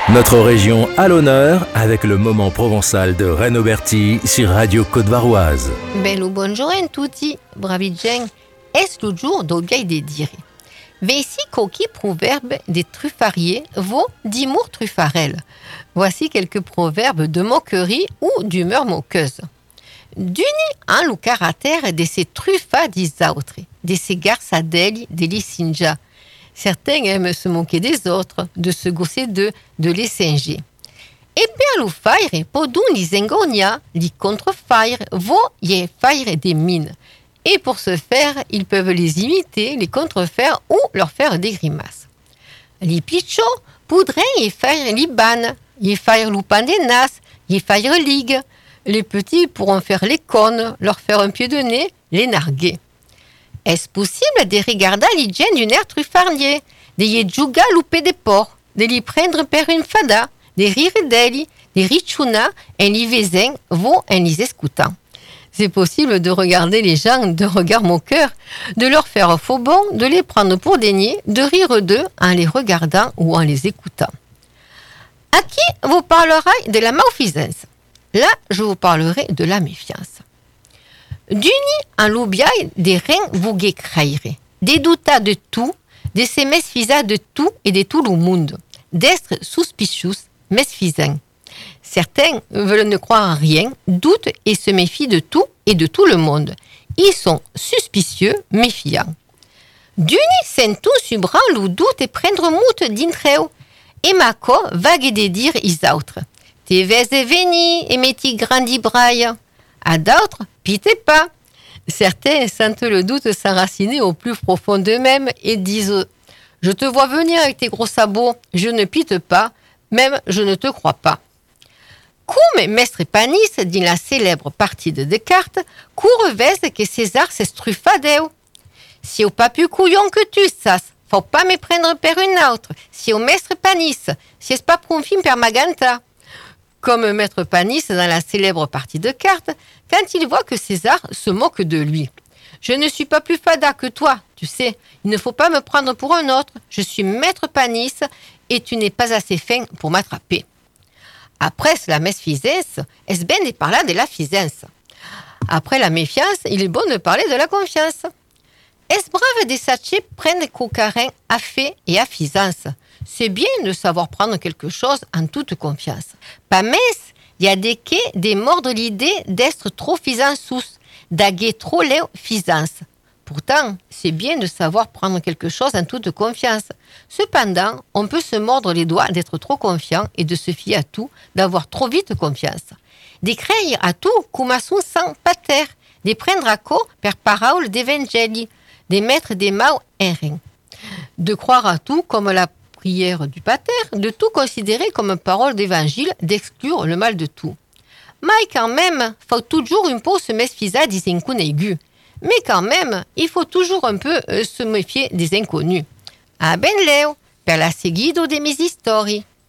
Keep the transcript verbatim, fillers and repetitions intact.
Notre région à l'honneur avec le moment provençal de Renaud Berti sur Radio Côte-Varoise. Bello buongiorno tutti, bravi gen, es lo jour d'ogai de dire. Veici coquille proverbe des truffariers vaut d'humour truffarel. Voici quelques proverbes de moquerie ou d'humeur moqueuse. D'uni un lo caractère de ces truffats d'isautres, de ces garçadelli de licinja. Certains aiment se moquer des autres, de se gausser d'eux, de les singer. Et per lo faire, podun li zengogna, li contrefaire, vo ye faire des mines. Et pour ce faire, ils peuvent les imiter, les contrefaire ou leur faire des grimaces. Li piccios poudraient y faire li ban, y faire lo pan des nas, y faire ligue. Les petits pourront faire les connes, leur faire un pied de nez, les narguer. Est-ce possible de regarder l'hygiène d'un air truffardier, de y jouer loupé des porcs, de l'y prendre per une fada, de rire d'elle, de richouna, en l'y vezin, vont en les écoutant. C'est possible de regarder les gens de regard moqueur, de leur faire faux bon, de les prendre pour des niais, de rire d'eux en les regardant ou en les écoutant. À qui vous parlerai de la malfaisance? Là, je vous parlerai de la méfiance. D'uni en l'oubiaille des reins vous créire, des doutas de tout, de ces mesfisas de tout et de tout le monde, d'être suspicious, mesfisants. Certains veulent ne croire à rien, doutent et se méfient de tout et de tout le monde. Ils sont suspicieux, méfiants. D'uni sentu subran le doute et prendre mout d'intreu, et maco vague de dire is autres. Te vez de veni et meti grandi braille. À d'autres, pitez pas. Certains sentent le doute s'enraciner au plus profond d'eux-mêmes et disent « Je te vois venir avec tes gros sabots, je ne pite pas, même je ne te crois pas. » Comme Mestre Panis dit la célèbre partie de Descartes, « Cour vez que César s'estruffadeu. » Si au pas plus couillon que tu sas, faut pas me prendre per une autre. Si au Mestre Panis, si es pas profim per maganta. Comme Maître Panis dans la célèbre partie de cartes, quand il voit que César se moque de lui. « Je ne suis pas plus fada que toi, tu sais, il ne faut pas me prendre pour un autre, je suis Maître Panis et tu n'es pas assez fin pour m'attraper. » Après la mesfisance, est-ce bien de parler de la fisance? Après la méfiance, il est bon de parler de la confiance. Est-ce brave de sacher prendre cocarin à fait et à fisance? C'est bien de savoir prendre quelque chose en toute confiance. Pas mais, il y a des quais des mordre l'idée d'être trop fisance, d'aguer trop les fisance. Pourtant, c'est bien de savoir prendre quelque chose en toute confiance. Cependant, on peut se mordre les doigts d'être trop confiant et de se fier à tout, d'avoir trop vite confiance. De créer à tout comme à son sang pater, de prendre à co per parole d'évangélie, de mettre des mots en rien. De croire à tout comme la prière du pater, de tout considérer comme parole d'évangile, d'exclure le mal de tout. Mais quand même, faut toujours un peu se méfier des inconnus aigus. Mais quand même, il faut toujours un peu euh, se méfier des inconnus. A ben leo, per la seguido de mes histoires.